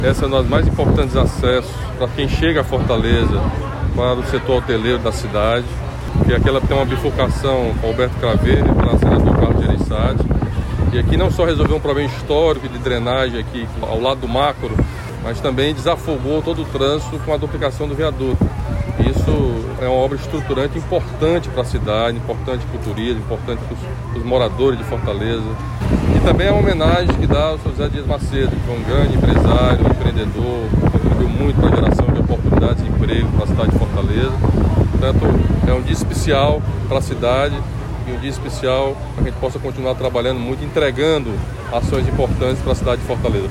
Essa é uma das mais importantes acessos para quem chega a Fortaleza, para o setor hoteleiro da cidade, que é aquela que tem uma bifurcação com Alberto Craveiro e pela senador Carlos Gereissati. E aqui não só resolveu um problema histórico de drenagem aqui ao lado do Macro, mas também desafogou todo o trânsito com a duplicação do viaduto. Isso é uma obra estruturante importante para a cidade, importante para o turismo, importante para os moradores de Fortaleza. E também é uma homenagem que dá ao Sr. José Dias Macedo, que foi um grande empresário, um empreendedor, contribuiu muito para a geração de oportunidades de emprego para a cidade de Fortaleza. Portanto, é um dia especial para a cidade e um dia especial para que a gente possa continuar trabalhando muito, entregando ações importantes para a cidade de Fortaleza.